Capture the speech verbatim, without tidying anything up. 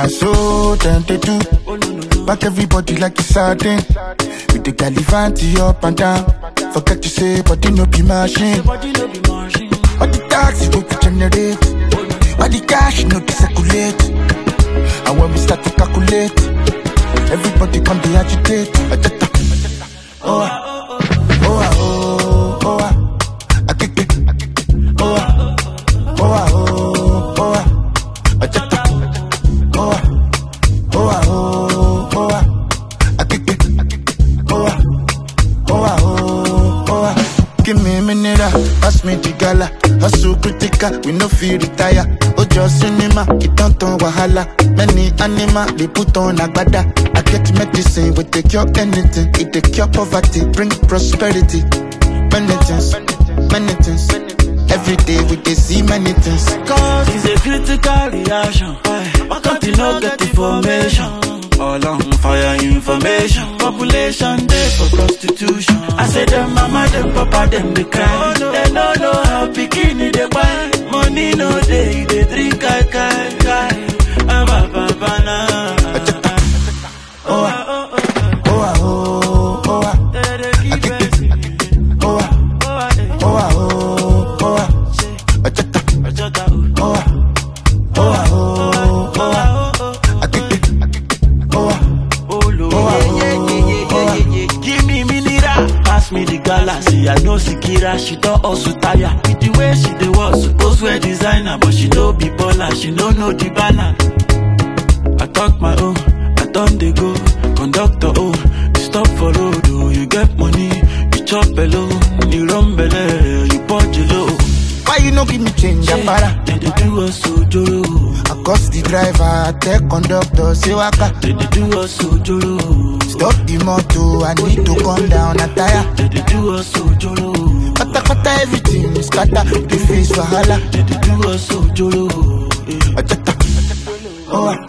so then they do. Back everybody like it's sardine. With the Galivanti up and down. Forget to say, but you no be machine. All the taxi go to generate. All the cash no to circulate. And when we start to calculate, everybody come to agitate. Oh, oh, oh, oh, I kick it. Oh, oh, oh, oh, I just oh, oh, oh, oh, I kick it. Oh, oh, oh, oh, give me a minute, pass me the gala. Hustle critical, we no feel retire. Ojo cinema, it don't turn wahala. Many animal, they put on agbada. I get medicine, we take cure anything. It take cure poverty, bring prosperity. Many things, many things. Every day we dey see many things. Cause it's a critical reaction. Why can't you not get information? All on fire information. Population day for prostitution. I say them mama, them papa, them they cry. They don't know how bikini they buy. Money no day, they drink kai kai kai. I'm a papa now. Oh, oh, oh, oh, oh, me the galaxy, I know Sikira, she don't also tire. With the way she dey was supposed wear designer, but she don't be baller, she don't know the balance. I talk my own, I done they go. Conductor, oh, you stop for road, oh, you get money, you chop below, you run below, you punch low. Why you no give me change, Apara? They dey do us so joro. I cost the driver, I tell conductor, say waka. They dey do us so joro. Stop the motor, I need to come down, I tire. They dey do us so joro. Kata kata everything is scatter, the face wahala. They dey do us so joro. Ajata, oh.